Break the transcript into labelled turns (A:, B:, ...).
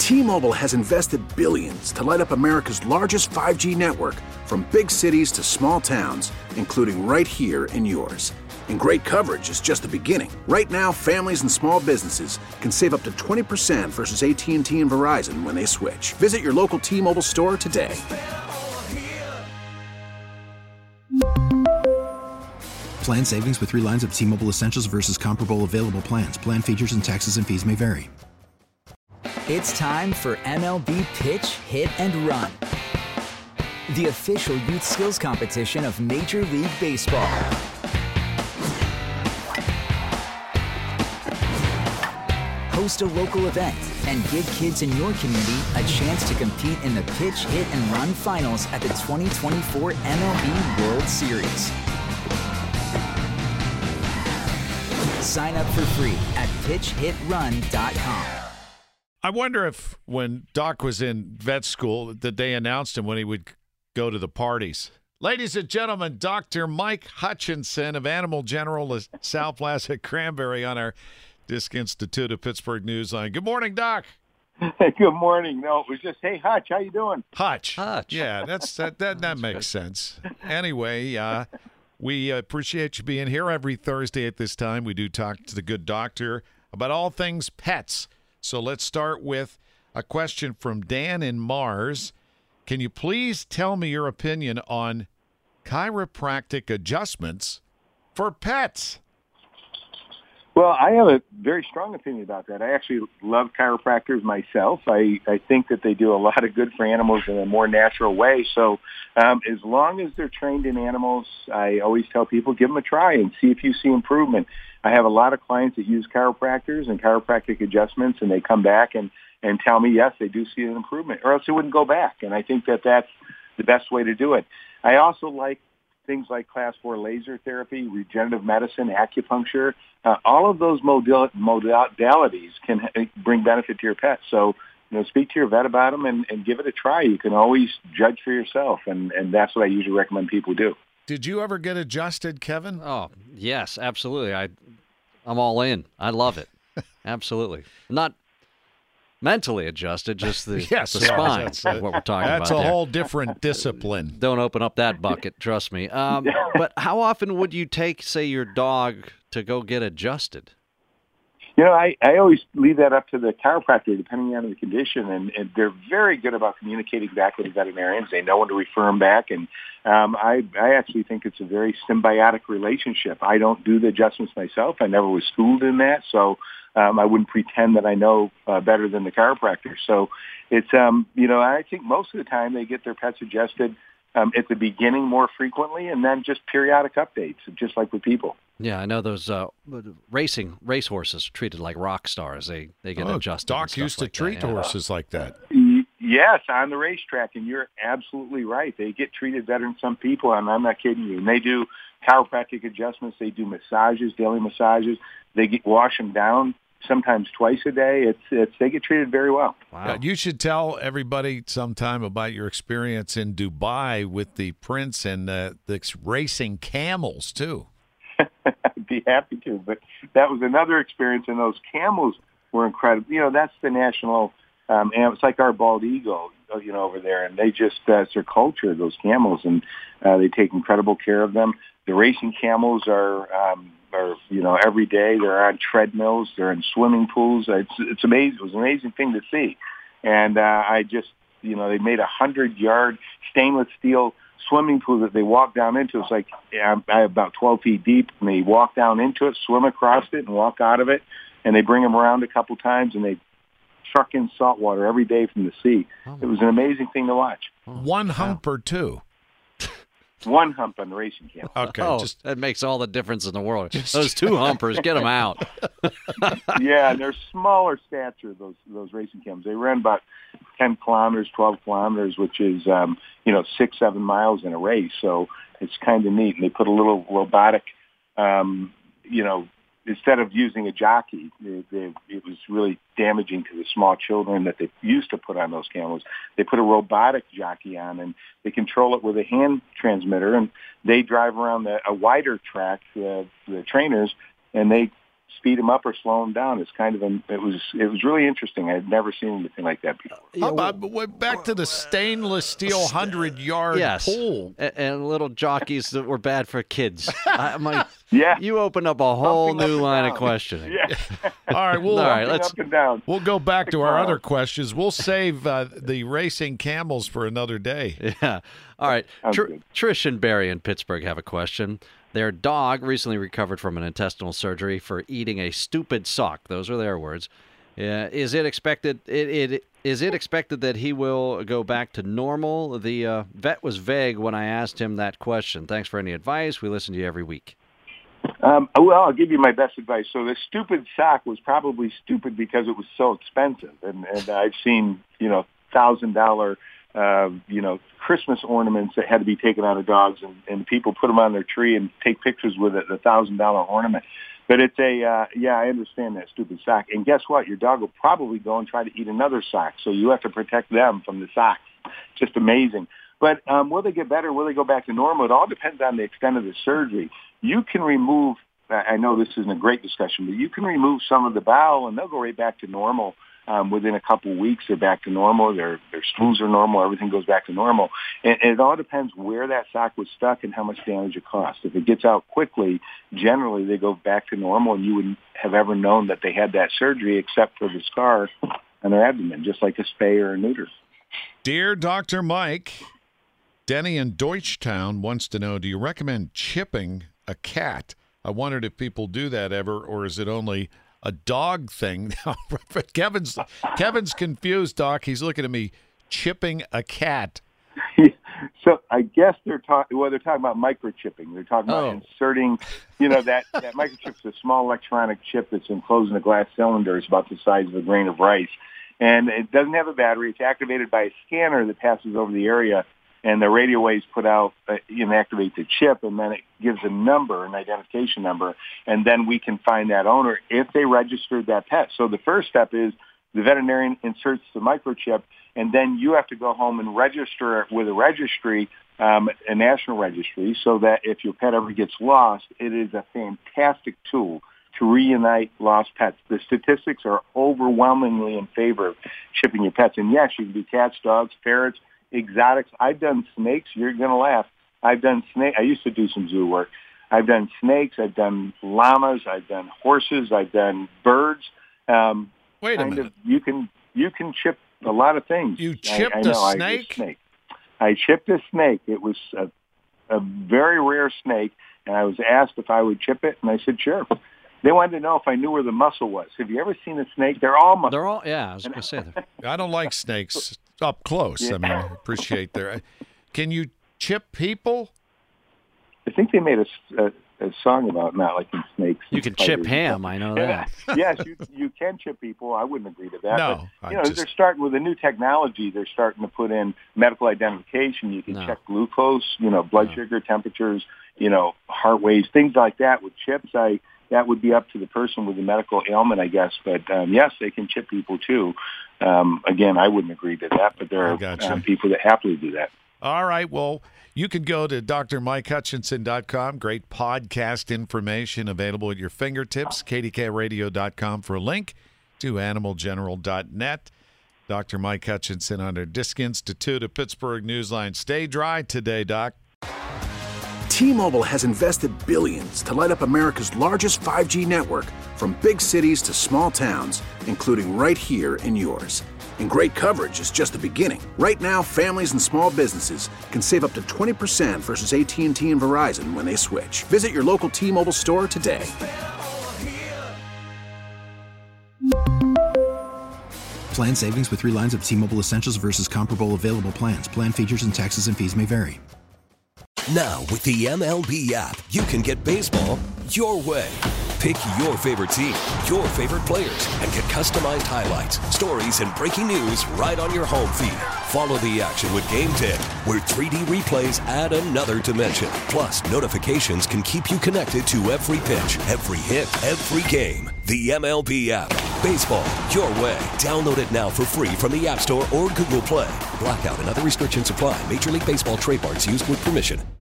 A: T-Mobile has invested billions to light up America's largest 5G network, from big cities to small towns, including right here in yours. And great coverage is just the beginning. Right now, families and small businesses can save up to 20% versus AT&T and Verizon when they switch. Visit your local T-Mobile store today.
B: Plan savings with 3 lines of T-Mobile Essentials versus comparable available plans. Plan features and taxes and fees may vary.
C: It's time for MLB Pitch, Hit, and Run, the official youth skills competition of Major League Baseball. Host a local event and give kids in your community a chance to compete in the Pitch, Hit, and Run finals at the 2024 MLB World Series. Sign up for free at pitchhitrun.com.
D: I wonder if when Doc was in vet school that they announced him when he would go to the parties. Ladies and gentlemen, Dr. Mike Hutchinson of Animal General South Plaza Cranberry on our Disc Institute of Pittsburgh Newsline. Good morning, Doc.
E: Good morning. No, it was just, hey, Hutch, how you doing?
D: Hutch. Yeah, that makes sense. Anyway, we appreciate you being here every Thursday at this time. We do talk to the good doctor about all things pets. So let's start with a question from Dan in Mars. Can you please tell me your opinion on chiropractic adjustments for pets?
E: Well, I have a very strong opinion about that. I actually love chiropractors myself. I think that they do a lot of good for animals in a more natural way. So as long as they're trained in animals, I always tell people, give them a try and see if you see improvement. I have a lot of clients that use chiropractors and chiropractic adjustments, and they come back and tell me, yes, they do see an improvement, or else they wouldn't go back. And I think that that's the best way to do it. I also like things like Class 4 laser therapy, regenerative medicine, acupuncture. All of those modalities can bring benefit to your pet. So, speak to your vet about them and give it a try. You can always judge for yourself, and that's what I usually recommend people do.
D: Did you ever get adjusted, Kevin?
F: Oh, yes, absolutely. I'm all in. I love it. Absolutely. Not mentally adjusted, just the spine. That's what we're talking about.
D: That's a whole different discipline.
F: Don't open up that bucket, trust me. But how often would you take, say, your dog to go get adjusted?
E: I always leave that up to the chiropractor, depending on the condition, and they're very good about communicating back with the veterinarians. They know when to refer them back, and I actually think it's a very symbiotic relationship. I don't do the adjustments myself. I never was schooled in that, so I wouldn't pretend that I know better than the chiropractor. So it's, I think most of the time they get their pets adjusted at the beginning more frequently, and then just periodic updates, just like with people.
F: Yeah, I know those racehorses are treated like rock stars. They get adjusted.
D: Doc used to treat horses like that.
E: Yes, on the racetrack, and you're absolutely right. They get treated better than some people, and I'm not kidding you. And they do chiropractic adjustments. They do massages, daily massages. They wash them down sometimes twice a day. They get treated very well.
D: Wow. You should tell everybody sometime about your experience in Dubai with the prince and the racing camels, too.
E: I'd be happy to, but that was another experience, and those camels were incredible. That's the national, it's like our bald eagle, over there, and they just, it's their culture, those camels, and they take incredible care of them. The racing camels are every day. They're on treadmills. They're in swimming pools. It's amazing. It was an amazing thing to see. And I just, they made 100-yard stainless steel swimming pool that they walk down into. It's like about 12 feet deep, and they walk down into it, swim across it, and walk out of it. And they bring them around a couple times, and they truck in salt water every day from the sea. It was an amazing thing to watch.
D: One hump or two?
E: One hump on the racing camel.
D: Okay,
F: that makes all the difference in the world. Those two humpers, get them out.
E: Yeah, and they're smaller stature, those racing camels. They run about 10 kilometers, 12 kilometers, which is 6-7 miles in a race. So it's kind of neat. And they put a little robotic, instead of using a jockey, it was really damaging to the small children that they used to put on those camels. They put a robotic jockey on, and they control it with a hand transmitter, and they drive around a wider track, the trainers, and they speed them up or slow them down. It's kind of it was really interesting. I had never seen anything like that before.
D: How about back to the stainless steel 100-yard pool?
F: And little jockeys that were bad for kids.
E: Yeah.
F: You open up a whole new line of questioning.
E: Yeah.
D: All right,
E: up and down.
D: We'll go back to our other questions. We'll save the racing camels for another day.
F: Yeah. All right. Trish and Barry in Pittsburgh have a question. Their dog recently recovered from an intestinal surgery for eating a stupid sock. Those are their words. Is it expected? Is it expected that he will go back to normal? The vet was vague when I asked him that question. Thanks for any advice. We listen to you every week.
E: Well, I'll give you my best advice. So the stupid sock was probably stupid because it was so expensive, and I've seen $1,000 Christmas ornaments that had to be taken out of dogs, and people put them on their tree and take pictures with it, the $1,000 ornament. But it's I understand that stupid sock. And guess what? Your dog will probably go and try to eat another sock, so you have to protect them from the socks. Just amazing. But will they get better? Will they go back to normal? It all depends on the extent of the surgery. You can remove, I know this isn't a great discussion, but you can remove some of the bowel, and they'll go right back to normal. Within a couple of weeks, they're back to normal. Their stools are normal. Everything goes back to normal. And it all depends where that sock was stuck and how much damage it cost. If it gets out quickly, generally they go back to normal, and you wouldn't have ever known that they had that surgery except for the scar on their abdomen, just like a spay or a neuter.
D: Dear Dr. Mike, Denny in Deutschtown wants to know, do you recommend chipping a cat? I wondered if people do that ever, or is it only a dog thing? Kevin's confused, Doc. He's looking at me. Chipping a cat.
E: So I guess they're talking about microchipping. They're talking about inserting, that microchip's a small electronic chip that's enclosed in a glass cylinder. It's about the size of a grain of rice. And it doesn't have a battery. It's activated by a scanner that passes over the area, and the radio waves put out, activate the chip, and then it gives a number, an identification number, and then we can find that owner if they registered that pet. So the first step is the veterinarian inserts the microchip, and then you have to go home and register it with a registry, a national registry, so that if your pet ever gets lost, it is a fantastic tool to reunite lost pets. The statistics are overwhelmingly in favor of chipping your pets. And yes, you can do cats, dogs, ferrets, exotics. I've done snakes. You're going to laugh. I've done snake. I used to do some zoo work. I've done snakes. I've done llamas. I've done horses. I've done birds.
D: Wait a minute.
E: You can chip a lot of things.
D: You chipped a snake?
E: I chipped a snake. It was a very rare snake, and I was asked if I would chip it, and I said sure. They wanted to know if I knew where the muscle was. Have you ever seen a snake? They're all muscle.
F: They're all, I was going to say that.
D: I don't like snakes up close. Yeah. I mean, I appreciate their. Can you chip people?
E: I think they made a song about not liking snakes.
F: You can chip ham. I know that.
E: Yes, you can chip people. I wouldn't agree to that.
D: No,
E: but, they're starting with a new technology. They're starting to put in medical identification. You can check glucose, blood sugar, temperatures, heart waves, things like that with chips. That would be up to the person with the medical ailment, I guess. But, yes, they can chip people, too. Again, I wouldn't agree to that, but there are people that happily do that.
D: All right. Well, you can go to drmikehutchinson.com. Great podcast information available at your fingertips. kdkradio.com for a link to animalgeneral.net. Dr. Mike Hutchinson under Disc Institute of Pittsburgh Newsline. Stay dry today, Doc.
A: T-Mobile has invested billions to light up America's largest 5G network, from big cities to small towns, including right here in yours. And great coverage is just the beginning. Right now, families and small businesses can save up to 20% versus AT&T and Verizon when they switch. Visit your local T-Mobile store today.
B: Plan savings with 3 lines of T-Mobile Essentials versus comparable available plans. Plan features and taxes and fees may vary.
G: Now, with the MLB app, you can get baseball your way. Pick your favorite team, your favorite players, and get customized highlights, stories, and breaking news right on your home feed. Follow the action with Game 10, where 3D replays add another dimension. Plus, notifications can keep you connected to every pitch, every hit, every game. The MLB app. Baseball your way. Download it now for free from the App Store or Google Play. Blackout and other restrictions apply. Major League Baseball trademarks used with permission.